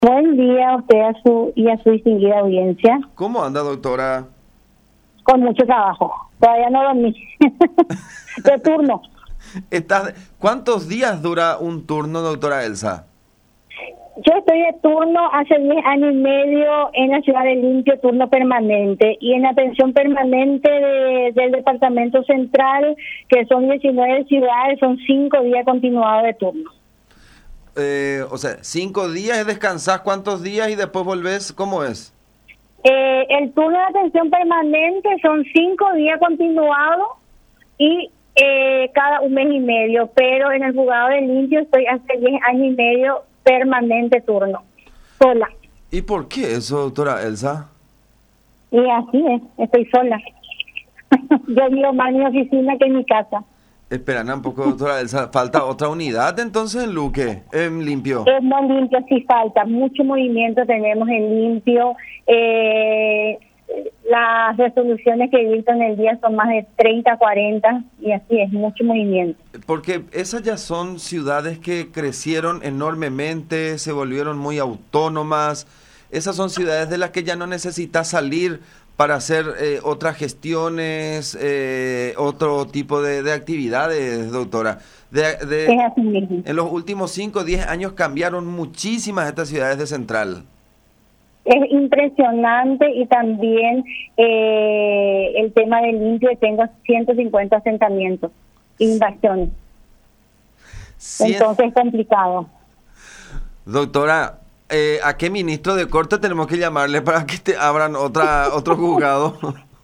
Buen día a usted y a su distinguida audiencia. ¿Cómo anda, doctora? Con mucho trabajo. Todavía no dormí. De turno. ¿Cuántos días dura un turno, doctora Elsa? Yo estoy de turno hace 10 años y medio en la ciudad de Limpio, turno permanente. Y en la atención permanente del departamento central, que son 19 ciudades, son 5 días continuados de turno. O sea, 5 días, descansás cuántos días y después volvés, ¿cómo es? El turno de atención permanente son 5 días continuados y cada un mes y medio, pero en el juzgado de Limpio estoy hace 10 años y medio permanente turno, sola. ¿Y por qué eso, doctora Elsa? Y así es, estoy sola. Yo vivo más en mi oficina que en mi casa. Esperan un poco, doctora Elsa, falta otra unidad entonces en Luque, en Limpio. Es muy Limpio, sí falta, mucho movimiento tenemos en Limpio. Las resoluciones que dictan el día son más de 30, 40 y así es, mucho movimiento. Porque esas ya son ciudades que crecieron enormemente, se volvieron muy autónomas. Esas son ciudades de las que ya no necesitas salir para hacer otras gestiones, otro tipo de actividades, doctora. Es así mismo. En los últimos 5 o 10 años cambiaron muchísimas estas ciudades de Central. Es impresionante y también el tema del Limpio, tengo 150 asentamientos, invasiones. Entonces es complicado. Doctora, ¿a qué ministro de Corte tenemos que llamarle para que te abran otro juzgado?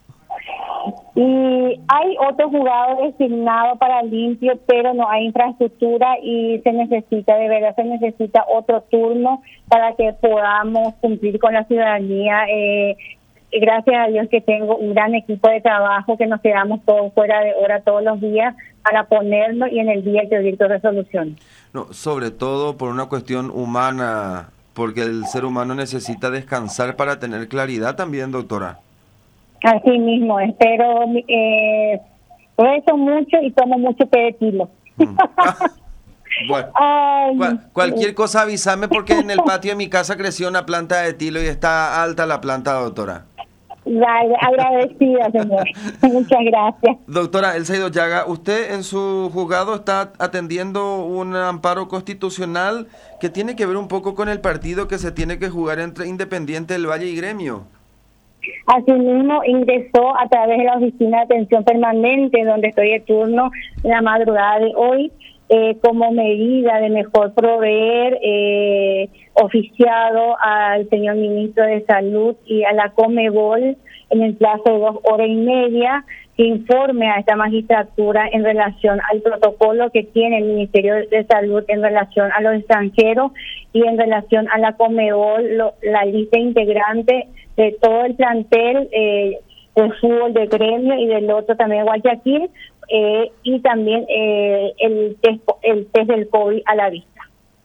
Y hay otro juzgado designado para Limpio, pero no hay infraestructura y se necesita, de verdad se necesita otro turno para que podamos cumplir con la ciudadanía. Gracias a Dios que tengo un gran equipo de trabajo que nos quedamos todos fuera de hora todos los días para ponernos y en el día pedir resolución. No, sobre todo por una cuestión humana, porque el ser humano necesita descansar para tener claridad también, doctora. Así mismo, espero, rezo mucho y tomo mucho té de tilo. Bueno, cualquier cosa avísame porque en el patio de mi casa creció una planta de tilo y está alta la planta, doctora. Vale, agradecida, señor. Muchas gracias. Doctora Elsa Idoyaga, usted en su juzgado está atendiendo un amparo constitucional que tiene que ver un poco con el partido que se tiene que jugar entre Independiente del Valle y Gremio. Asimismo, ingresó a través de la oficina de atención permanente, donde estoy de turno en la madrugada de hoy, como medida de mejor proveer oficiado al señor ministro de Salud y a la Conmebol en el plazo de 2 horas y media, que informe a esta magistratura en relación al protocolo que tiene el Ministerio de Salud en relación a los extranjeros y en relación a la Conmebol, la lista integrante de todo el plantel del fútbol de Gremio y del otro también de Guayaquil, y también el test del COVID a la vista.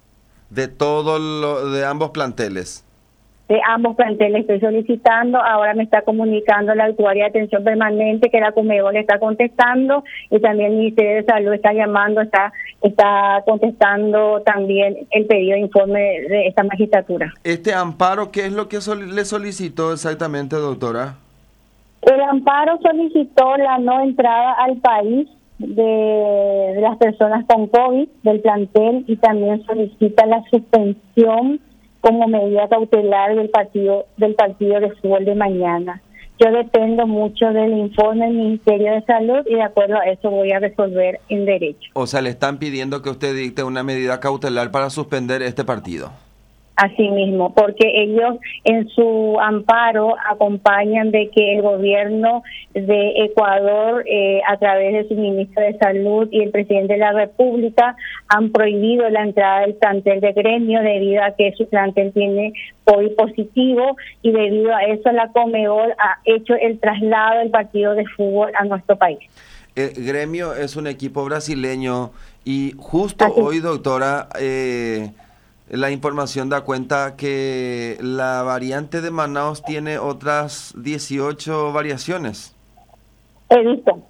De ambos planteles. De ambos planteles estoy solicitando, ahora me está comunicando la actuaria de atención permanente que la Conmebol está contestando y también el Ministerio de Salud está llamando, está contestando también el pedido de informe de esta magistratura. ¿Este amparo qué es lo que le solicitó exactamente, doctora? El amparo solicitó la no entrada al país de las personas con COVID del plantel y también solicita la suspensión como medida cautelar del partido de fútbol de mañana. Yo dependo mucho del informe del Ministerio de Salud y de acuerdo a eso voy a resolver en derecho. O sea, le están pidiendo que usted dicte una medida cautelar para suspender este partido. Así mismo, porque ellos en su amparo acompañan de que el gobierno de Ecuador, a través de su ministro de Salud y el presidente de la República, han prohibido la entrada del plantel de Gremio debido a que su plantel tiene COVID positivo y debido a eso la Conmebol ha hecho el traslado del partido de fútbol a nuestro país. Gremio es un equipo brasileño y justo hoy, doctora, la información da cuenta que la variante de Manaus tiene otras 18 variaciones. He visto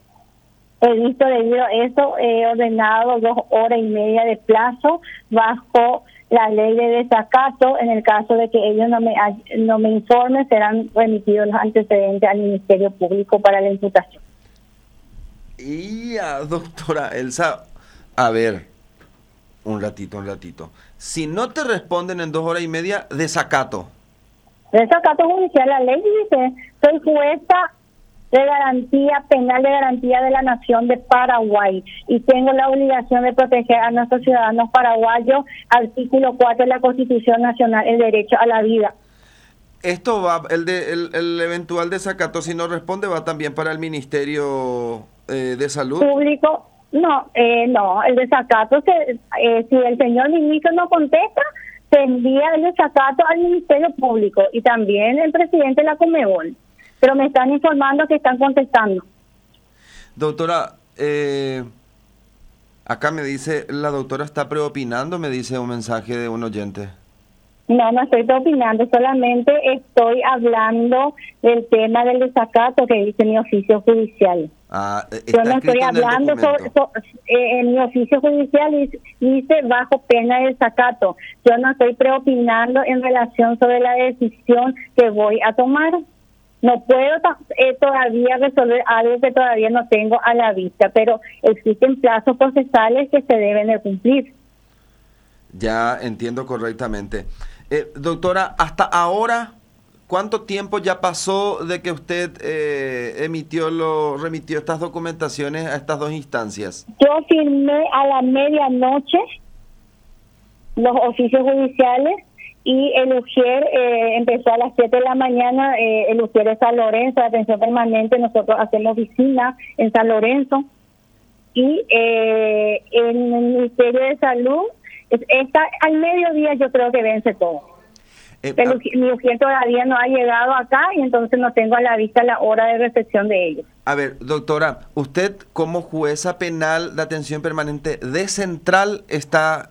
debido a eso, he ordenado 2 horas y media de plazo bajo la ley de desacato. En el caso de que ellos no me informen, serán remitidos los antecedentes al Ministerio Público para la imputación. Y doctora Elsa, a ver, un ratito. Si no te responden en 2 horas y media, desacato. Desacato judicial, la ley dice, soy jueza de garantía penal de garantía de la Nación de Paraguay y tengo la obligación de proteger a nuestros ciudadanos paraguayos, artículo 4 de la Constitución Nacional, el derecho a la vida. Esto va, el eventual desacato, si no responde, va también para el Ministerio de Salud. Público, no, el desacato, si el señor ministro no contesta, se envía el desacato al Ministerio Público y también el presidente de la Conmebol. Pero me están informando que están contestando. Doctora, acá me dice, la doctora está preopinando, me dice un mensaje de un oyente. No estoy opinando, solamente estoy hablando del tema del desacato que dice mi oficio judicial. Yo no estoy hablando en mi oficio judicial dice bajo pena de desacato. Yo no estoy preopinando en relación sobre la decisión que voy a tomar. No puedo todavía resolver algo que todavía no tengo a la vista, pero existen plazos procesales que se deben de cumplir. Ya entiendo correctamente. Doctora, hasta ahora, ¿cuánto tiempo ya pasó de que usted remitió estas documentaciones a estas 2 instancias? Yo firmé a la medianoche los oficios judiciales y el UGIER empezó a las 7 de la mañana, el UGIER de San Lorenzo, de atención permanente, nosotros hacemos oficina en San Lorenzo y en el Ministerio de Salud, al mediodía yo creo que vence todo. Pero mi UGIER todavía no ha llegado acá y entonces no tengo a la vista la hora de recepción de ellos. A ver, doctora, usted como jueza penal de atención permanente de Central está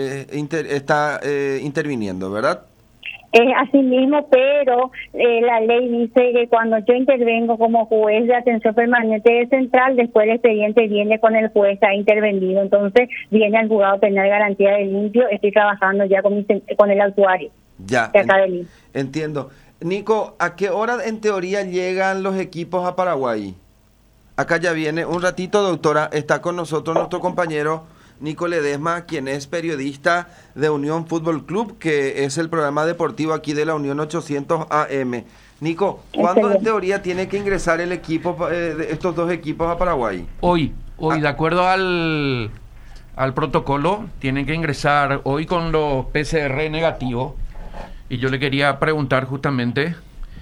interviniendo, ¿verdad? Así mismo, pero la ley dice que cuando yo intervengo como juez de atención permanente de Central, después el expediente viene con el juez que ha intervenido, entonces viene al juzgado penal de garantía de limpio, estoy trabajando ya con el actuario. Ya, entiendo. Nico, ¿a qué hora en teoría llegan los equipos a Paraguay? Acá ya viene un ratito, doctora, está con nosotros nuestro compañero Nico Ledesma, quien es periodista de Unión Fútbol Club, que es el programa deportivo aquí de la Unión 800 AM. Nico, ¿cuándo en teoría tiene que ingresar el equipo, estos 2 equipos a Paraguay? Hoy, de acuerdo al protocolo, tienen que ingresar hoy con los PCR negativos. Y yo le quería preguntar justamente,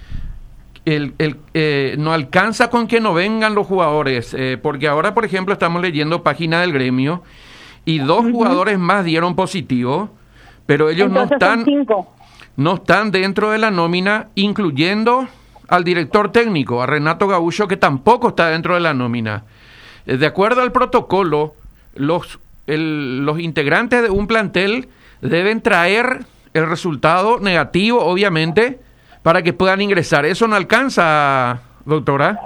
no alcanza con que no vengan los jugadores, porque ahora, por ejemplo, estamos leyendo página del gremio y 2 jugadores más dieron positivo, pero ellos no están dentro de la nómina, incluyendo al director técnico, a Renato Gaúcho, que tampoco está dentro de la nómina. De acuerdo al protocolo, los integrantes de un plantel deben traer el resultado negativo, obviamente, para que puedan ingresar. ¿Eso no alcanza, doctora?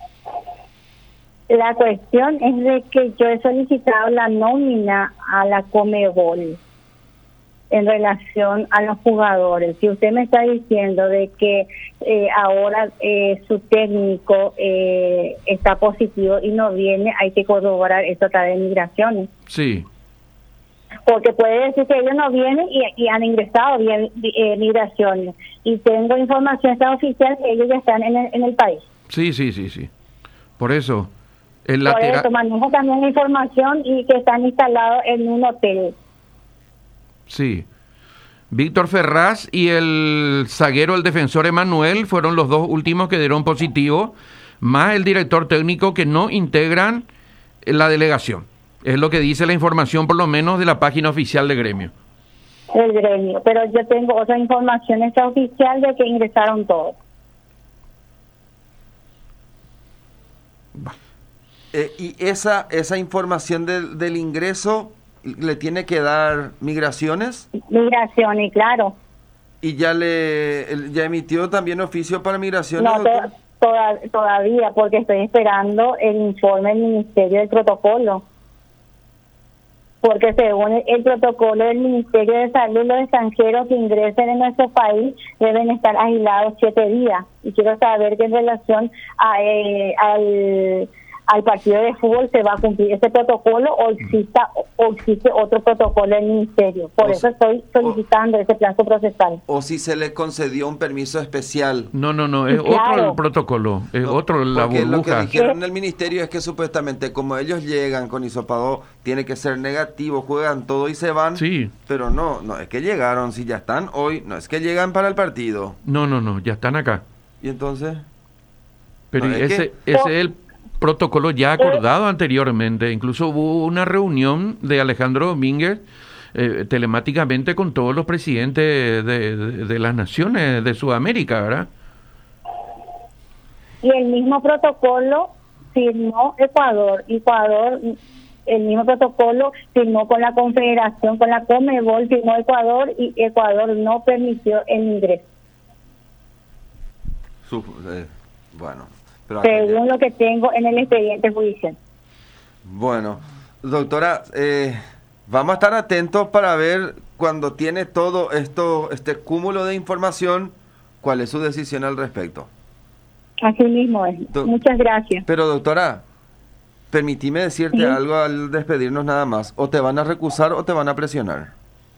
La cuestión es de que yo he solicitado la nómina a la Conmebol en relación a los jugadores. Si usted me está diciendo de que ahora su técnico está positivo y no viene, hay que corroborar eso a través de migraciones. Sí. Porque puede decir que ellos no vienen y han ingresado bien migraciones. Y tengo información oficial que ellos ya están en el país. Sí. Por eso. Por eso manejo también la información y que están instalados en un hotel. Sí. Víctor Ferraz y el zaguero, el defensor Emanuel, fueron los 2 últimos que dieron positivo, más el director técnico, que no integran la delegación. Es lo que dice la información, por lo menos, de la página oficial del gremio. El gremio, pero yo tengo otra información oficial de que ingresaron todos. Y esa información del ingreso le tiene que dar migraciones. Migraciones, claro. ¿Y ya emitió también oficio para migraciones? No, todavía, porque estoy esperando el informe del Ministerio del Protocolo. porque según el protocolo del Ministerio de Salud, los extranjeros que ingresen en nuestro país deben estar aislados 7 días. Y quiero saber que en relación al partido de fútbol se va a cumplir ese protocolo o existe otro protocolo del Ministerio. Por eso estoy solicitando ese plazo procesal. O si se le concedió un permiso especial. No, es otro el protocolo, es otro la burbuja. Lo que dijeron en el Ministerio es que supuestamente como ellos llegan con hisopado, tiene que ser negativo, juegan todo y se van. Sí. Pero no es que llegaron, si ya están hoy, no es que llegan para el partido. No, ya están acá. ¿Y entonces? Pero ese es el protocolo ya acordado anteriormente. Incluso hubo una reunión de Alejandro Domínguez telemáticamente con todos los presidentes de las naciones de Sudamérica, ¿verdad? Y el mismo protocolo firmó Ecuador, el mismo protocolo firmó con la Confederación, con la Conmebol, firmó Ecuador y Ecuador no permitió el ingreso. Bueno. Pero según lo que tengo en el expediente judicial. Bueno, doctora, vamos a estar atentos para ver cuando tiene todo este cúmulo de información, cuál es su decisión al respecto. Así mismo es. Muchas gracias. Pero doctora, permíteme decirte algo al despedirnos nada más. O te van a recusar o te van a presionar.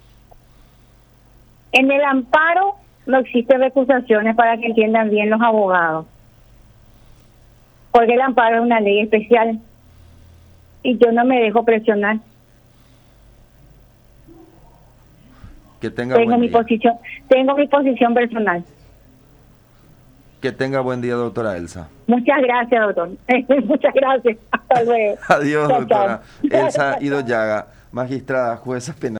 En el amparo no existen recusaciones, para que entiendan bien los abogados. Porque el amparo es una ley especial y yo no me dejo presionar. Que tenga buen día. Tengo mi posición personal. Que tenga buen día, doctora Elsa. Muchas gracias, doctor. Muchas gracias. Hasta luego. Adiós, doctora. Elsa Idoyaga, magistrada, jueza penal.